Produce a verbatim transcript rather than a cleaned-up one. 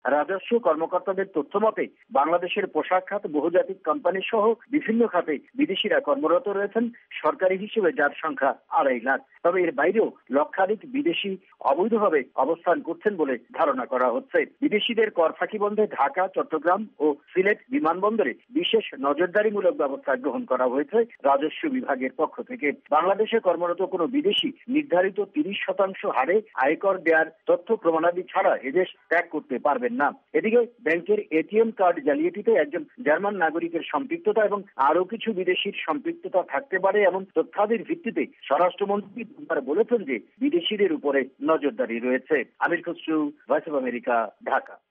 রাজস্ব কর্মকর্তাদের তথ্য মতে বাংলাদেশের পোশাক খাত, বহুজাতিক কোম্পানি সহ বিভিন্ন খাতে বিদেশিরা কর্মরত রয়েছেন, সরকারি হিসেবে যার সংখ্যা আড়াই লাখ। তবে এর বাইরেও লক্ষাধিক বিদেশি অবৈধভাবে অবস্থান করছেন বলে ধারণা করা হচ্ছে। বিদেশিদের কর ফাঁকি বন্ধে ঢাকা, চট্টগ্রাম ও সিলেট বিমানবন্দরে বিশেষ নজরদারিমূলক ব্যবস্থা গ্রহণ করা হয়েছে রাজস্ব বিভাগের পক্ষ থেকে। বাংলাদেশে কর্মরত কোনো বিদেশি নির্ধারিত তিরিশ শতাংশ হারে আয়কর দেওয়ার তথ্য প্রমাণাদি ছাড়া এদেশ ত্যাগ করতে পারবেন না। এদিকে ব্যাংকের এটিএম কার্ড জালিয়াতিতে একজন জার্মান নাগরিকের সম্পৃক্ততা এবং আরও কিছু বিদেশির সম্পৃক্ততা থাকতে পারে এমন তথ্যাদির ভিত্তিতে স্বরাষ্ট্রমন্ত্রী বলেছেন যে বিদেশিদের উপরে নজরদারি রয়েছে। Amir Khasru, Voice of America, Dhaka.